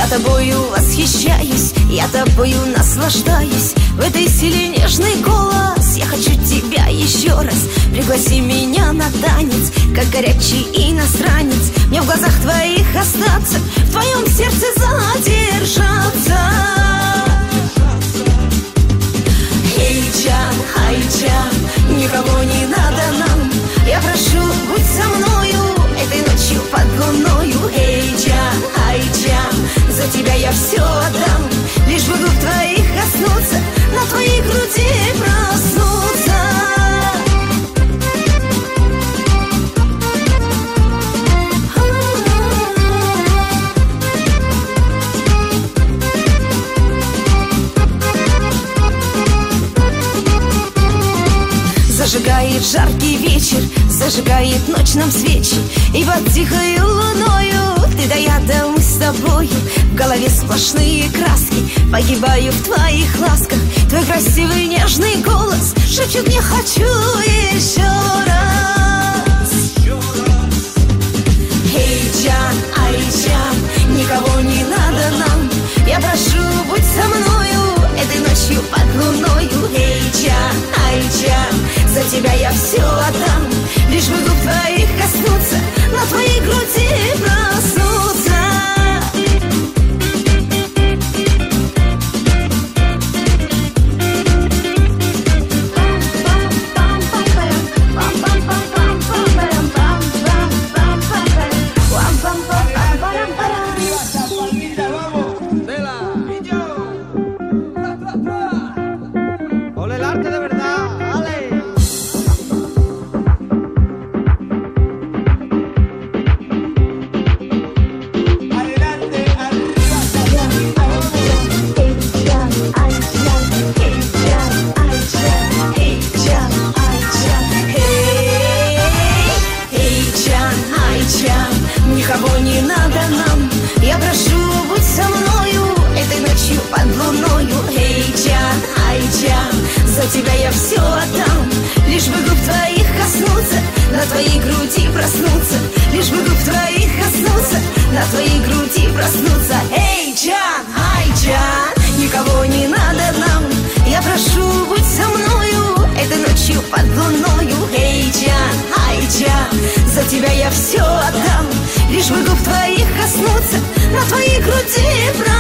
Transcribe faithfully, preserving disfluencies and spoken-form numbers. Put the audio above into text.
Я тобою восхищаюсь, я тобою наслаждаюсь. В этой силе нежный голос. Я хочу тебя еще раз. Пригласи меня на танец, как горячий иностранец. Мне в глазах твоих остаться, в твоем сердце задержаться. Эй, Джан, ай, Джан, никого не надо нам. Я прошу, будь со мною этой ночью под луною. Эй, Джан, ай, Джан, за тебя я все отдам. Лишь бы губ твоих коснуться, на твоей груди проснуться. Зажигает жаркий вечер, зажигает ночь нам свечи. И под тихою луною ты да я, да мы с тобою. В голове сплошные краски, погибаю в твоих ласках. Твой красивый нежный голос шепчет мне: хочу еще раз. Эй, Джан, ай, Джан, никого не надо нам. Я прошу, будь со мною этой ночью под луною. Эй, Джан, ай, Джан, за тебя я все отдам. Лишь бы губ твоих коснуться, на твоей груди проснуться. Никого не надо нам. Я прошу, будь со мною этой ночью под луною. Эй, Джан, ай, Джан, за тебя я все отдам. Лишь бы губ твоих коснуться, на твоей груди проснуться. Лишь бы губ твоих коснуться, на твоей груди проснуться. Эй, Джан, ай, Джан, никого не надо нам. Я прошу, будь со мною этой ночью под луною. Эй, Джан, ай, Джан, за тебя я все отдам. Лишь бы губ твоих коснуться, на твоей груди проснуться.